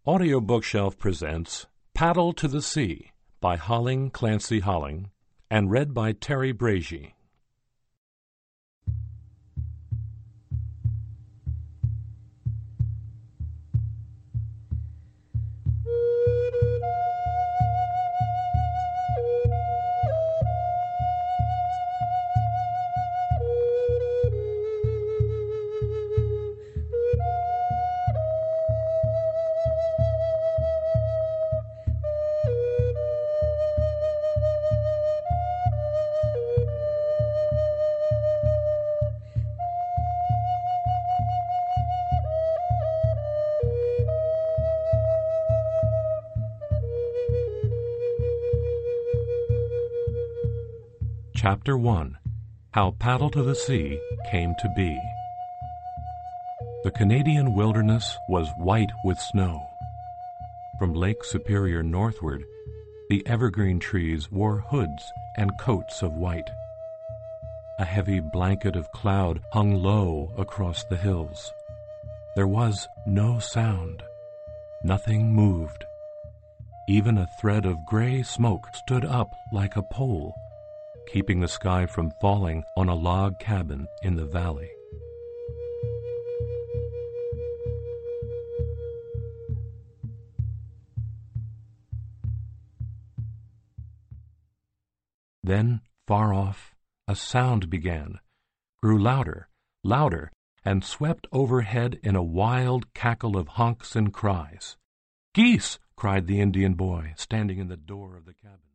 Audio Bookshelf presents Paddle to the Sea by Holling Clancy Holling and read by Terry Brady. Chapter 1. How Paddle to the Sea Came to Be. The Canadian wilderness was white with snow. From Lake Superior northward, the evergreen trees wore hoods and coats of white. A heavy blanket of cloud hung low across the hills. There was no sound. Nothing moved. Even a thread of gray smoke stood up like a pole, keeping the sky from falling on a log cabin in the valley. Then, far off, a sound began, grew louder, louder, and swept overhead in a wild cackle of honks and cries. "Geese!" cried the Indian boy, standing in the door of the cabin.